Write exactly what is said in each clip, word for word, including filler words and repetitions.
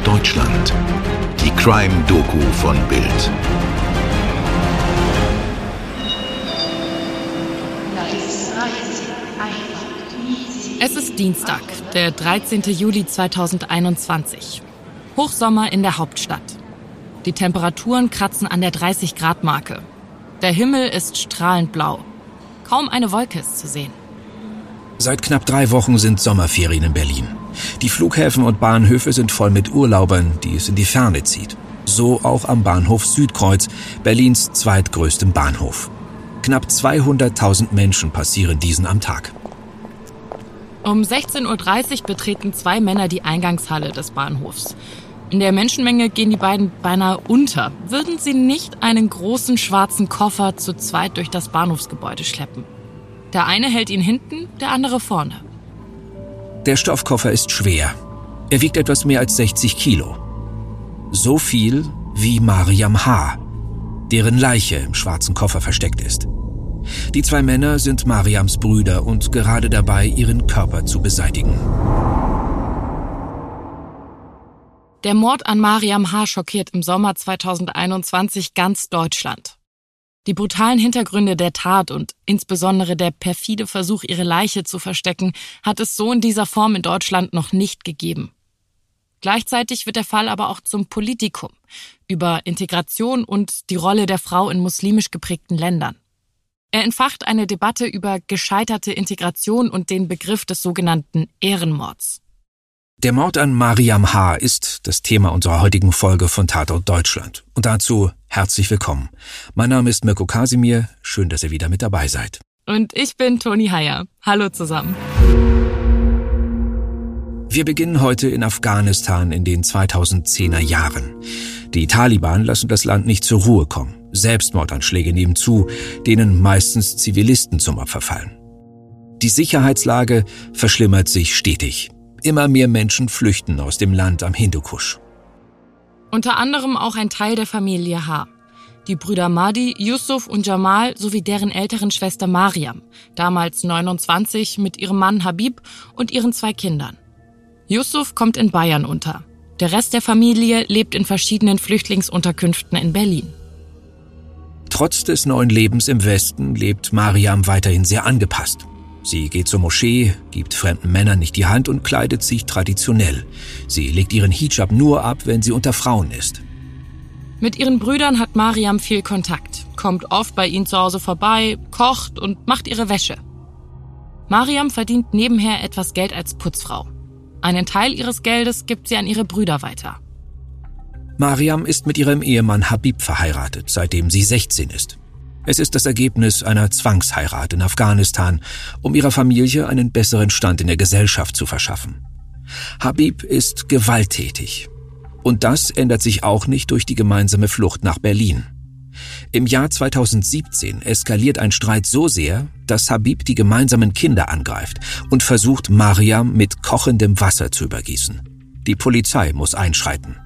Deutschland. Die Crime-Doku von Bild. Es ist Dienstag, der dreizehnte Juli zweitausendeinundzwanzig. Hochsommer in der Hauptstadt. Die Temperaturen kratzen an der dreißig Grad Marke. Der Himmel ist strahlend blau. Kaum eine Wolke ist zu sehen. Seit knapp drei Wochen sind Sommerferien in Berlin. Die Flughäfen und Bahnhöfe sind voll mit Urlaubern, die es in die Ferne zieht. So auch am Bahnhof Südkreuz, Berlins zweitgrößtem Bahnhof. Knapp zweihunderttausend Menschen passieren diesen am Tag. Um sechzehn Uhr dreißig betreten zwei Männer die Eingangshalle des Bahnhofs. In der Menschenmenge gehen die beiden beinahe unter. Würden sie nicht einen großen schwarzen Koffer zu zweit durch das Bahnhofsgebäude schleppen? Der eine hält ihn hinten, der andere vorne. Der Stoffkoffer ist schwer. Er wiegt etwas mehr als sechzig Kilo. So viel wie Mariam H., deren Leiche im schwarzen Koffer versteckt ist. Die zwei Männer sind Mariams Brüder und gerade dabei, ihren Körper zu beseitigen. Der Mord an Mariam H. schockiert im Sommer zweitausendeinundzwanzig ganz Deutschland. Die brutalen Hintergründe der Tat und insbesondere der perfide Versuch, ihre Leiche zu verstecken, hat es so in dieser Form in Deutschland noch nicht gegeben. Gleichzeitig wird der Fall aber auch zum Politikum über Integration und die Rolle der Frau in muslimisch geprägten Ländern. Er entfacht eine Debatte über gescheiterte Integration und den Begriff des sogenannten Ehrenmords. Der Mord an Mariam H. ist das Thema unserer heutigen Folge von Tatort Deutschland. Und dazu herzlich willkommen. Mein Name ist Mirko Kasimir. Schön, dass ihr wieder mit dabei seid. Und ich bin Toni Heyer. Hallo zusammen. Wir beginnen heute in Afghanistan in den zweitausendzehner Jahren. Die Taliban lassen das Land nicht zur Ruhe kommen. Selbstmordanschläge nehmen zu, denen meistens Zivilisten zum Opfer fallen. Die Sicherheitslage verschlimmert sich stetig. Immer mehr Menschen flüchten aus dem Land am Hindukusch. Unter anderem auch ein Teil der Familie H. Die Brüder Mahdi, Yusuf und Jamal sowie deren älteren Schwester Mariam, damals neunundzwanzig, mit ihrem Mann Habib und ihren zwei Kindern. Yusuf kommt in Bayern unter. Der Rest der Familie lebt in verschiedenen Flüchtlingsunterkünften in Berlin. Trotz des neuen Lebens im Westen lebt Mariam weiterhin sehr angepasst. Sie geht zur Moschee, gibt fremden Männern nicht die Hand und kleidet sich traditionell. Sie legt ihren Hijab nur ab, wenn sie unter Frauen ist. Mit ihren Brüdern hat Mariam viel Kontakt, kommt oft bei ihnen zu Hause vorbei, kocht und macht ihre Wäsche. Mariam verdient nebenher etwas Geld als Putzfrau. Einen Teil ihres Geldes gibt sie an ihre Brüder weiter. Mariam ist mit ihrem Ehemann Habib verheiratet, seitdem sie sechzehn ist. Es ist das Ergebnis einer Zwangsheirat in Afghanistan, um ihrer Familie einen besseren Stand in der Gesellschaft zu verschaffen. Habib ist gewalttätig. Und das ändert sich auch nicht durch die gemeinsame Flucht nach Berlin. Im Jahr zweitausendsiebzehn eskaliert ein Streit so sehr, dass Habib die gemeinsamen Kinder angreift und versucht, Mariam mit kochendem Wasser zu übergießen. Die Polizei muss einschreiten.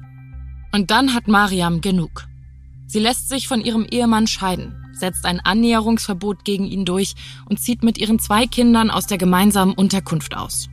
Und dann hat Mariam genug. Sie lässt sich von ihrem Ehemann scheiden, setzt ein Annäherungsverbot gegen ihn durch und zieht mit ihren zwei Kindern aus der gemeinsamen Unterkunft aus.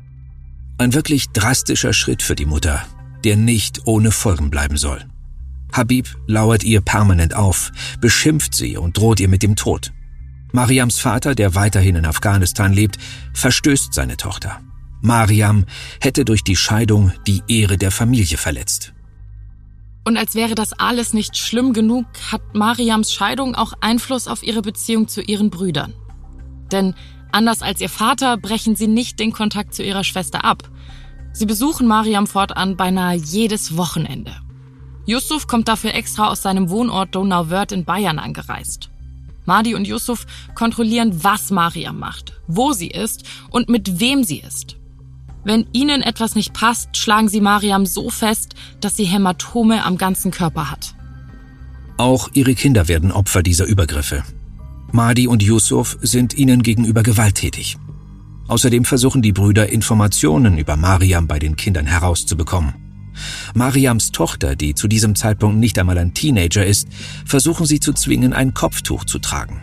Ein wirklich drastischer Schritt für die Mutter, der nicht ohne Folgen bleiben soll. Habib lauert ihr permanent auf, beschimpft sie und droht ihr mit dem Tod. Mariams Vater, der weiterhin in Afghanistan lebt, verstößt seine Tochter. Mariam hätte durch die Scheidung die Ehre der Familie verletzt. Und als wäre das alles nicht schlimm genug, hat Mariams Scheidung auch Einfluss auf ihre Beziehung zu ihren Brüdern. Denn anders als ihr Vater brechen sie nicht den Kontakt zu ihrer Schwester ab. Sie besuchen Mariam fortan beinahe jedes Wochenende. Yusuf kommt dafür extra aus seinem Wohnort Donauwörth in Bayern angereist. Mahdi und Yusuf kontrollieren, was Mariam macht, wo sie ist und mit wem sie ist. Wenn ihnen etwas nicht passt, schlagen sie Mariam so fest, dass sie Hämatome am ganzen Körper hat. Auch ihre Kinder werden Opfer dieser Übergriffe. Mahdi und Yusuf sind ihnen gegenüber gewalttätig. Außerdem versuchen die Brüder, Informationen über Mariam bei den Kindern herauszubekommen. Mariams Tochter, die zu diesem Zeitpunkt nicht einmal ein Teenager ist, versuchen sie zu zwingen, ein Kopftuch zu tragen.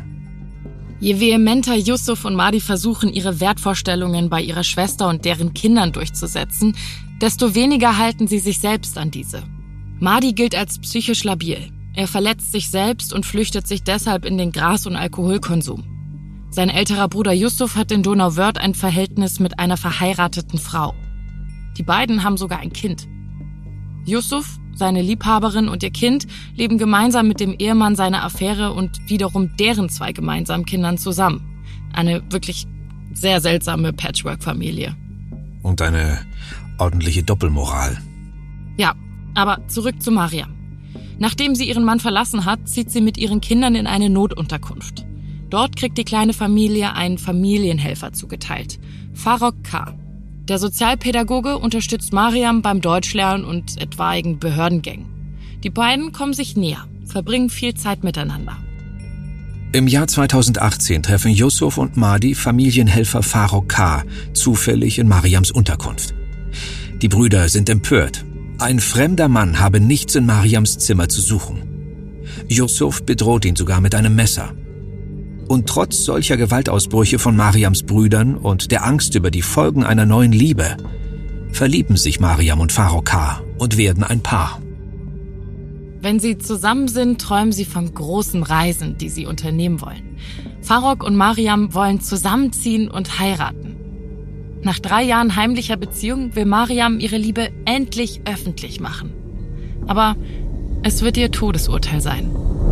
Je vehementer Yusuf und Mahdi versuchen, ihre Wertvorstellungen bei ihrer Schwester und deren Kindern durchzusetzen, desto weniger halten sie sich selbst an diese. Madi gilt als psychisch labil. Er verletzt sich selbst und flüchtet sich deshalb in den Gras- und Alkoholkonsum. Sein älterer Bruder Yusuf hat in Donauwörth ein Verhältnis mit einer verheirateten Frau. Die beiden haben sogar ein Kind. Yusuf, seine Liebhaberin und ihr Kind leben gemeinsam mit dem Ehemann seiner Affäre und wiederum deren zwei gemeinsamen Kindern zusammen. Eine wirklich sehr seltsame Patchwork-Familie. Und eine ordentliche Doppelmoral. Ja, aber zurück zu Mariam. Nachdem sie ihren Mann verlassen hat, zieht sie mit ihren Kindern in eine Notunterkunft. Dort kriegt die kleine Familie einen Familienhelfer zugeteilt, Farok K. Der Sozialpädagoge unterstützt Mariam beim Deutschlernen und etwaigen Behördengängen. Die beiden kommen sich näher, verbringen viel Zeit miteinander. Im Jahr zweitausendachtzehn treffen Yusuf und Madi Familienhelfer Farok K. zufällig in Mariams Unterkunft. Die Brüder sind empört. Ein fremder Mann habe nichts in Mariams Zimmer zu suchen. Yusuf bedroht ihn sogar mit einem Messer. Und trotz solcher Gewaltausbrüche von Mariams Brüdern und der Angst über die Folgen einer neuen Liebe, verlieben sich Mariam und Farok K. und werden ein Paar. Wenn sie zusammen sind, träumen sie von großen Reisen, die sie unternehmen wollen. Farok und Mariam wollen zusammenziehen und heiraten. Nach drei Jahren heimlicher Beziehung will Mariam ihre Liebe endlich öffentlich machen. Aber es wird ihr Todesurteil sein.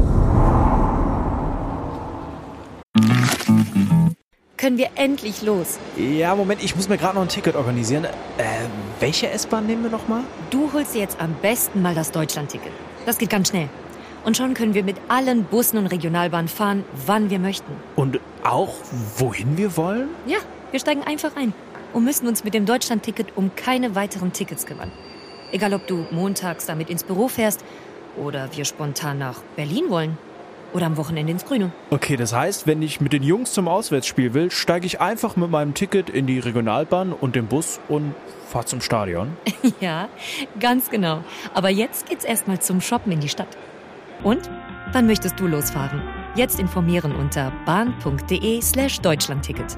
Können wir endlich los? Ja, Moment, ich muss mir gerade noch ein Ticket organisieren. Äh, welche S-Bahn nehmen wir nochmal? Du holst dir jetzt am besten mal das Deutschland-Ticket. Das geht ganz schnell. Und schon können wir mit allen Bussen und Regionalbahnen fahren, wann wir möchten. Und auch, wohin wir wollen? Ja, wir steigen einfach ein und müssen uns mit dem Deutschland-Ticket um keine weiteren Tickets kümmern. Egal, ob du montags damit ins Büro fährst oder wir spontan nach Berlin wollen. Oder am Wochenende ins Grüne. Okay, das heißt, wenn ich mit den Jungs zum Auswärtsspiel will, steige ich einfach mit meinem Ticket in die Regionalbahn und den Bus und fahre zum Stadion. Ja, ganz genau. Aber jetzt geht's erstmal zum Shoppen in die Stadt. Und? Wann möchtest du losfahren? Jetzt informieren unter bahn.de slash Deutschlandticket.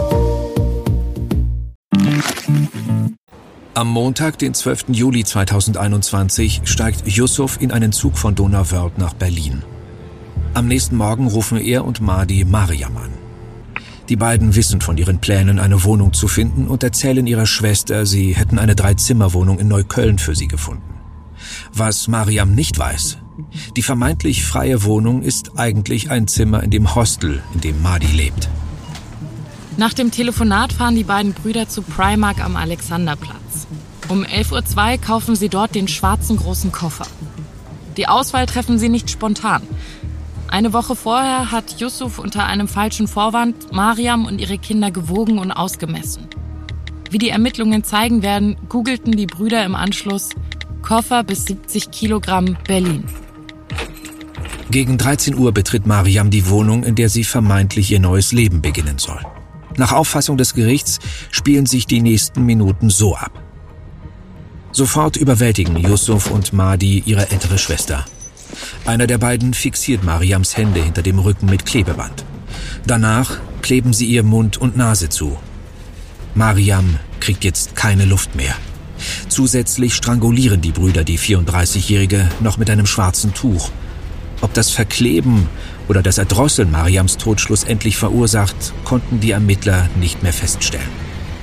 Am Montag, den zwölften Juli zweitausendeinundzwanzig, steigt Yusuf in einen Zug von Donauwörth nach Berlin. Am nächsten Morgen rufen er und Madi Mariam an. Die beiden wissen von ihren Plänen, eine Wohnung zu finden und erzählen ihrer Schwester, sie hätten eine Dreizimmerwohnung in Neukölln für sie gefunden. Was Mariam nicht weiß: Die vermeintlich freie Wohnung ist eigentlich ein Zimmer in dem Hostel, in dem Madi lebt. Nach dem Telefonat fahren die beiden Brüder zu Primark am Alexanderplatz. Um elf Uhr zwei kaufen sie dort den schwarzen großen Koffer. Die Auswahl treffen sie nicht spontan. Eine Woche vorher hat Yusuf unter einem falschen Vorwand Mariam und ihre Kinder gewogen und ausgemessen. Wie die Ermittlungen zeigen werden, googelten die Brüder im Anschluss Koffer bis siebzig Kilogramm Berlin. Gegen dreizehn Uhr betritt Mariam die Wohnung, in der sie vermeintlich ihr neues Leben beginnen soll. Nach Auffassung des Gerichts spielen sich die nächsten Minuten so ab. Sofort überwältigen Yusuf und Madi ihre ältere Schwester. Einer der beiden fixiert Mariams Hände hinter dem Rücken mit Klebeband. Danach kleben sie ihr Mund und Nase zu. Mariam kriegt jetzt keine Luft mehr. Zusätzlich strangulieren die Brüder die vierunddreißigjährige noch mit einem schwarzen Tuch. Ob das Verkleben oder das Erdrosseln Mariams Tod schlussendlich verursacht, konnten die Ermittler nicht mehr feststellen.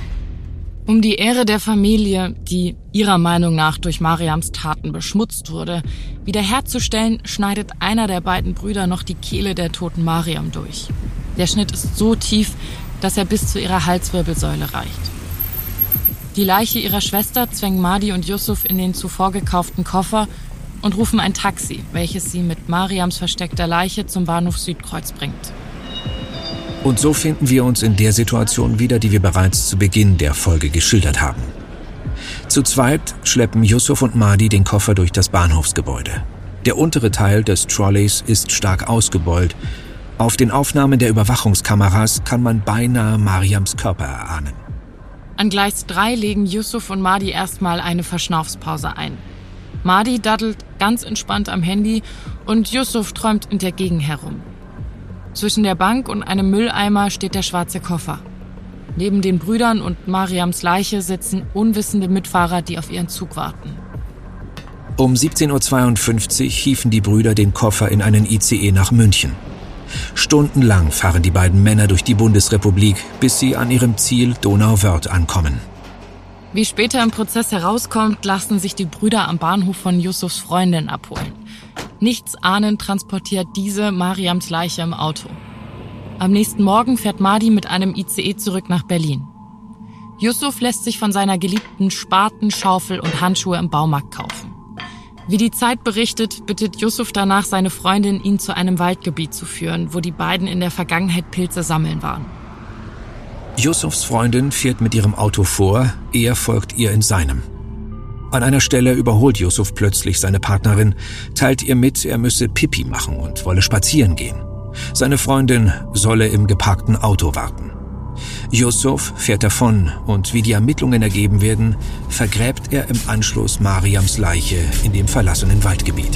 Um die Ehre der Familie, die ihrer Meinung nach durch Mariams Taten beschmutzt wurde, wiederherzustellen, schneidet einer der beiden Brüder noch die Kehle der toten Mariam durch. Der Schnitt ist so tief, dass er bis zu ihrer Halswirbelsäule reicht. Die Leiche ihrer Schwester zwängen Madi und Yusuf in den zuvor gekauften Koffer und rufen ein Taxi, welches sie mit Mariams versteckter Leiche zum Bahnhof Südkreuz bringt. Und so finden wir uns in der Situation wieder, die wir bereits zu Beginn der Folge geschildert haben. Zu zweit schleppen Yusuf und Madi den Koffer durch das Bahnhofsgebäude. Der untere Teil des Trolleys ist stark ausgebeult. Auf den Aufnahmen der Überwachungskameras kann man beinahe Mariams Körper erahnen. An Gleis drei legen Yusuf und Madi erstmal eine Verschnaufspause ein. Madi daddelt ganz entspannt am Handy und Yusuf träumt in der Gegend herum. Zwischen der Bank und einem Mülleimer steht der schwarze Koffer. Neben den Brüdern und Mariams Leiche sitzen unwissende Mitfahrer, die auf ihren Zug warten. Um siebzehn Uhr zweiundfünfzig hieven die Brüder den Koffer in einen I C E nach München. Stundenlang fahren die beiden Männer durch die Bundesrepublik, bis sie an ihrem Ziel Donauwörth ankommen. Wie später im Prozess herauskommt, lassen sich die Brüder am Bahnhof von Yusufs Freundin abholen. Nichts ahnend transportiert diese Mariams Leiche im Auto. Am nächsten Morgen fährt Madi mit einem I C E zurück nach Berlin. Yusuf lässt sich von seiner Geliebten Spaten, Schaufel und Handschuhe im Baumarkt kaufen. Wie die Zeit berichtet, bittet Yusuf danach seine Freundin, ihn zu einem Waldgebiet zu führen, wo die beiden in der Vergangenheit Pilze sammeln waren. Yusufs Freundin fährt mit ihrem Auto vor, er folgt ihr in seinem. An einer Stelle überholt Yusuf plötzlich seine Partnerin, teilt ihr mit, er müsse Pipi machen und wolle spazieren gehen. Seine Freundin solle im geparkten Auto warten. Yusuf fährt davon und wie die Ermittlungen ergeben werden, vergräbt er im Anschluss Mariams Leiche in dem verlassenen Waldgebiet.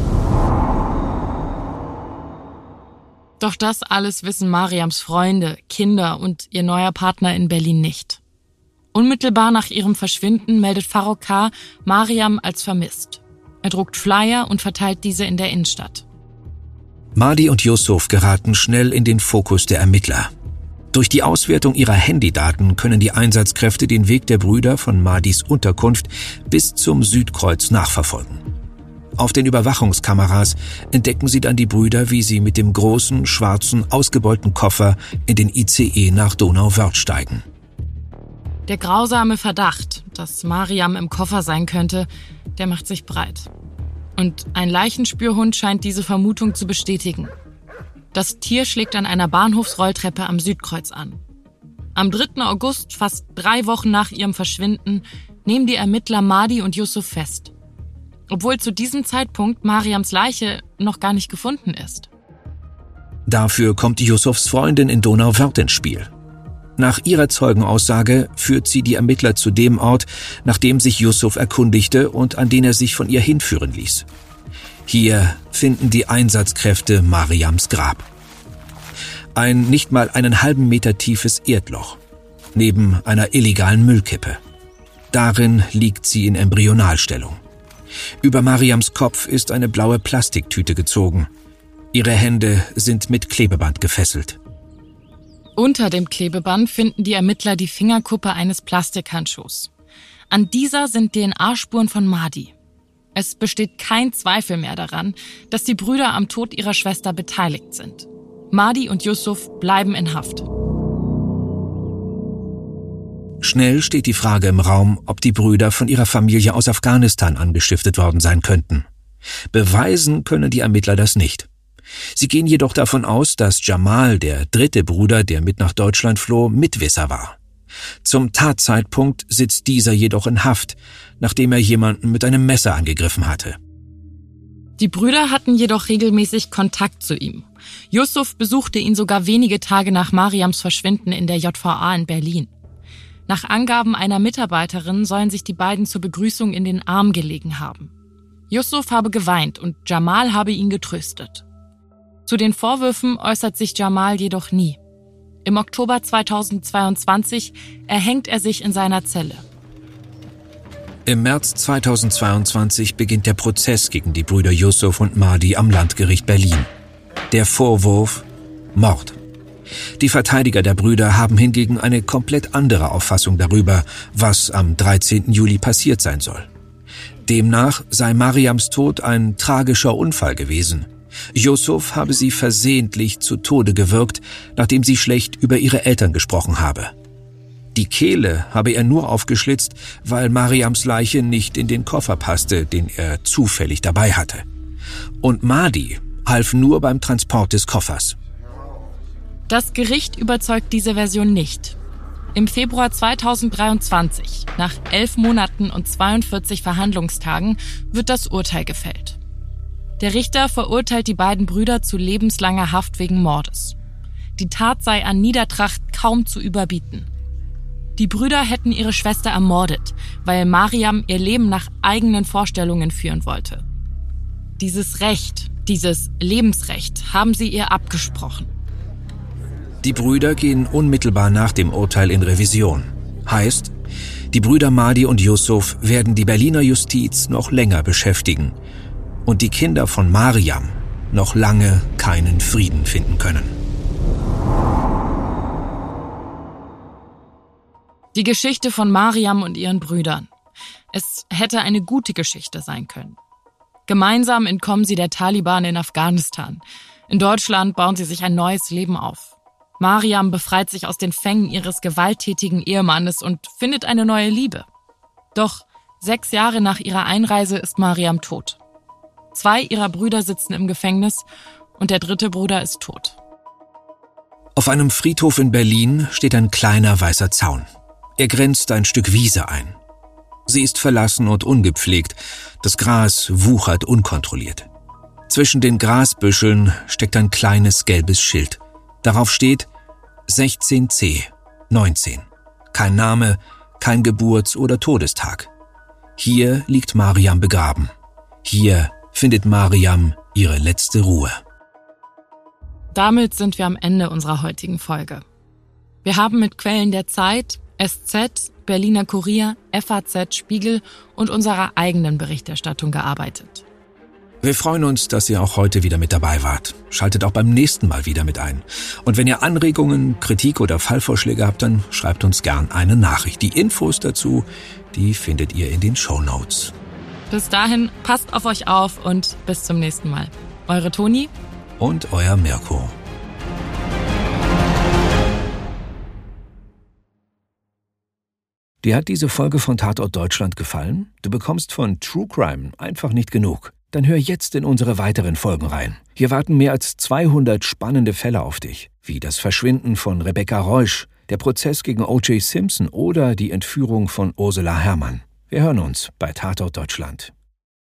Doch das alles wissen Mariams Freunde, Kinder und ihr neuer Partner in Berlin nicht. Unmittelbar nach ihrem Verschwinden meldet Farrokh K. Mariam als vermisst. Er druckt Flyer und verteilt diese in der Innenstadt. Madi und Yusuf geraten schnell in den Fokus der Ermittler. Durch die Auswertung ihrer Handydaten können die Einsatzkräfte den Weg der Brüder von Madis Unterkunft bis zum Südkreuz nachverfolgen. Auf den Überwachungskameras entdecken sie dann die Brüder, wie sie mit dem großen, schwarzen, ausgebeulten Koffer in den I C E nach Donauwörth steigen. Der grausame Verdacht, dass Mariam im Koffer sein könnte, der macht sich breit. Und ein Leichenspürhund scheint diese Vermutung zu bestätigen. Das Tier schlägt an einer Bahnhofsrolltreppe am Südkreuz an. Am dritten August, fast drei Wochen nach ihrem Verschwinden, nehmen die Ermittler Madi und Yusuf fest. Obwohl zu diesem Zeitpunkt Mariams Leiche noch gar nicht gefunden ist. Dafür kommt Yusufs Freundin in Donauwörth ins Spiel. Nach ihrer Zeugenaussage führt sie die Ermittler zu dem Ort, nach dem sich Yusuf erkundigte und an den er sich von ihr hinführen ließ. Hier finden die Einsatzkräfte Mariams Grab. Ein nicht mal einen halben Meter tiefes Erdloch, neben einer illegalen Müllkippe. Darin liegt sie in Embryonalstellung. Über Mariams Kopf ist eine blaue Plastiktüte gezogen. Ihre Hände sind mit Klebeband gefesselt. Unter dem Klebeband finden die Ermittler die Fingerkuppe eines Plastikhandschuhs. An dieser sind D N A-Spuren von Madi. Es besteht kein Zweifel mehr daran, dass die Brüder am Tod ihrer Schwester beteiligt sind. Madi und Yusuf bleiben in Haft. Schnell steht die Frage im Raum, ob die Brüder von ihrer Familie aus Afghanistan angestiftet worden sein könnten. Beweisen können die Ermittler das nicht. Sie gehen jedoch davon aus, dass Jamal, der dritte Bruder, der mit nach Deutschland floh, Mitwisser war. Zum Tatzeitpunkt sitzt dieser jedoch in Haft, nachdem er jemanden mit einem Messer angegriffen hatte. Die Brüder hatten jedoch regelmäßig Kontakt zu ihm. Yusuf besuchte ihn sogar wenige Tage nach Mariams Verschwinden in der J V A in Berlin. Nach Angaben einer Mitarbeiterin sollen sich die beiden zur Begrüßung in den Arm gelegen haben. Yusuf habe geweint und Jamal habe ihn getröstet. Zu den Vorwürfen äußert sich Jamal jedoch nie. Im Oktober zweitausendzweiundzwanzig erhängt er sich in seiner Zelle. Im März zweitausendzweiundzwanzig beginnt der Prozess gegen die Brüder Yusuf und Madi am Landgericht Berlin. Der Vorwurf: Mord. Die Verteidiger der Brüder haben hingegen eine komplett andere Auffassung darüber, was am dreizehnten Juli passiert sein soll. Demnach sei Mariams Tod ein tragischer Unfall gewesen. Yusuf habe sie versehentlich zu Tode gewürgt, nachdem sie schlecht über ihre Eltern gesprochen habe. Die Kehle habe er nur aufgeschlitzt, weil Mariams Leiche nicht in den Koffer passte, den er zufällig dabei hatte. Und Madi half nur beim Transport des Koffers. Das Gericht überzeugt diese Version nicht. Im Februar zweitausenddreiundzwanzig, nach elf Monaten und zweiundvierzig Verhandlungstagen, wird das Urteil gefällt. Der Richter verurteilt die beiden Brüder zu lebenslanger Haft wegen Mordes. Die Tat sei an Niedertracht kaum zu überbieten. Die Brüder hätten ihre Schwester ermordet, weil Mariam ihr Leben nach eigenen Vorstellungen führen wollte. Dieses Recht, dieses Lebensrecht haben sie ihr abgesprochen. Die Brüder gehen unmittelbar nach dem Urteil in Revision. Heißt, die Brüder Mahdi und Yusuf werden die Berliner Justiz noch länger beschäftigen und die Kinder von Mariam noch lange keinen Frieden finden können. Die Geschichte von Mariam und ihren Brüdern. Es hätte eine gute Geschichte sein können. Gemeinsam entkommen sie der Taliban in Afghanistan. In Deutschland bauen sie sich ein neues Leben auf. Mariam befreit sich aus den Fängen ihres gewalttätigen Ehemannes und findet eine neue Liebe. Doch sechs Jahre nach ihrer Einreise ist Mariam tot. Zwei ihrer Brüder sitzen im Gefängnis und der dritte Bruder ist tot. Auf einem Friedhof in Berlin steht ein kleiner weißer Zaun. Er grenzt ein Stück Wiese ein. Sie ist verlassen und ungepflegt. Das Gras wuchert unkontrolliert. Zwischen den Grasbüscheln steckt ein kleines gelbes Schild. Darauf steht sechzehn C neunzehn. Kein Name, kein Geburts- oder Todestag. Hier liegt Mariam begraben. Hier findet Mariam ihre letzte Ruhe. Damit sind wir am Ende unserer heutigen Folge. Wir haben mit Quellen der Zeit, S Z, Berliner Kurier, F A Z, Spiegel und unserer eigenen Berichterstattung gearbeitet. Wir freuen uns, dass ihr auch heute wieder mit dabei wart. Schaltet auch beim nächsten Mal wieder mit ein. Und wenn ihr Anregungen, Kritik oder Fallvorschläge habt, dann schreibt uns gern eine Nachricht. Die Infos dazu, die findet ihr in den Shownotes. Bis dahin, passt auf euch auf und bis zum nächsten Mal. Eure Toni und euer Mirko. Dir hat diese Folge von Tatort Deutschland gefallen? Du bekommst von True Crime einfach nicht genug. Dann hör jetzt in unsere weiteren Folgen rein. Hier warten mehr als zweihundert spannende Fälle auf dich, wie das Verschwinden von Rebecca Reusch, der Prozess gegen O J Simpson oder die Entführung von Ursula Herrmann. Wir hören uns bei Tatort Deutschland.